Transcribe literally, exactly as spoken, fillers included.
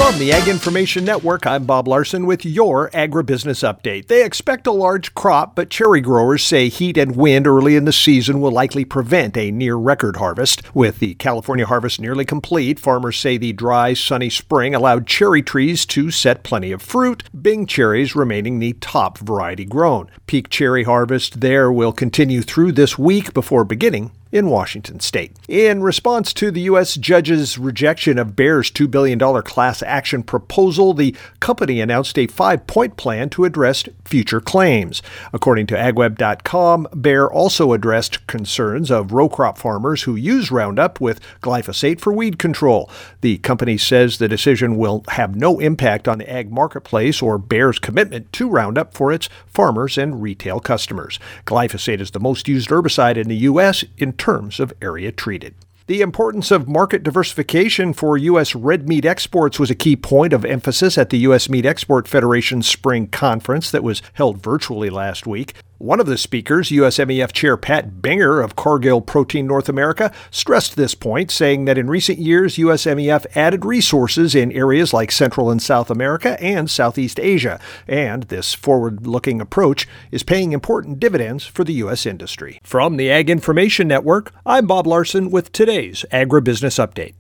From the Ag Information Network, I'm Bob Larson with your Agribusiness Update. They expect a large crop, but cherry growers say heat and wind early in the season will likely prevent a near-record harvest. With the California harvest nearly complete, farmers say the dry, sunny spring allowed cherry trees to set plenty of fruit, Bing cherries remaining the top variety grown. Peak cherry harvest there will continue through this week before beginning in Washington state. In response to the U S judge's rejection of Bayer's two billion dollars class action proposal, the company announced a five-point plan to address future claims. According to ag web dot com, Bayer also addressed concerns of row crop farmers who use Roundup with glyphosate for weed control. The company says the decision will have no impact on the ag marketplace or Bayer's commitment to Roundup for its farmers and retail customers. Glyphosate is the most used herbicide in the U S in terms of area treated. The importance of market diversification for U S red meat exports was a key point of emphasis at the U S Meat Export Federation's spring conference that was held virtually last week. One of the speakers, U S M E F Chair Pat Binger of Cargill Protein North America, stressed this point, saying that in recent years, U S M E F added resources in areas like Central and South America and Southeast Asia, and this forward-looking approach is paying important dividends for the U S industry. From the Ag Information Network, I'm Bob Larson with today's Agribusiness Update.